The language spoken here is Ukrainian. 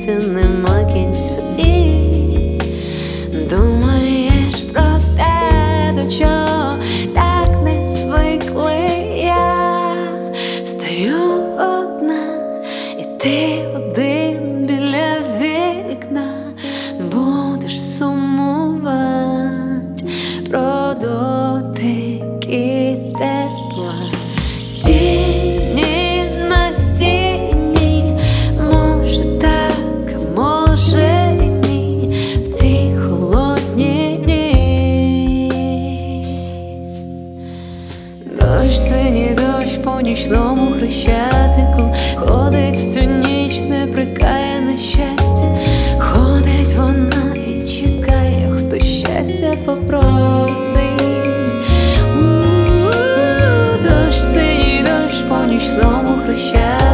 здається, нема кінця. І думаєш про те, до чого так не звикли. Я стою одна, і ти один біля вікна. Будеш сумувати про дотики тепла. Тіні на стіні, може так, а може і ні, в ці холодні дні. Дощ, синій дощ по нічному Хрещатику ходить всю ніч, не прикає на щастя. Ходить вона і чекає, хто щастя попросить. Дощ, синій дощ по нічному Хрещатику